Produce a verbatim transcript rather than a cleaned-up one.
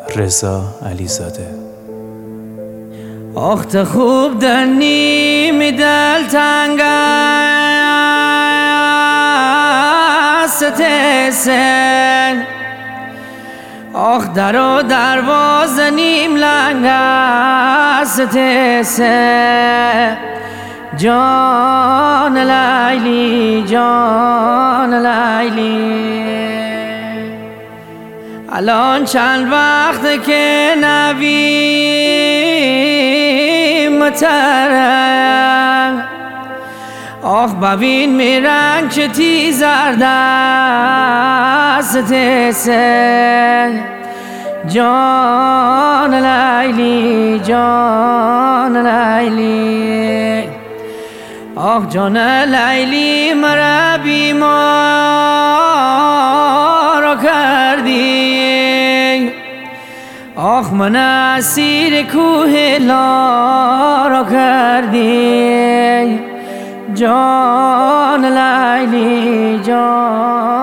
رضا علیزاده. آخت خوب در نیم دل تنگ است سن، آخ در و درواز نیم لنگ است سن. جان لیلی جان لیلی، الان چند وقت که نویم ترم، آخ ببین میرنگ چه تیزر دست سن. جان لیلی جان لیلی، آخ جان لیلی مرا بیمار کردی، آخ من اسیر کوه لارا کردی. جان لیلی جان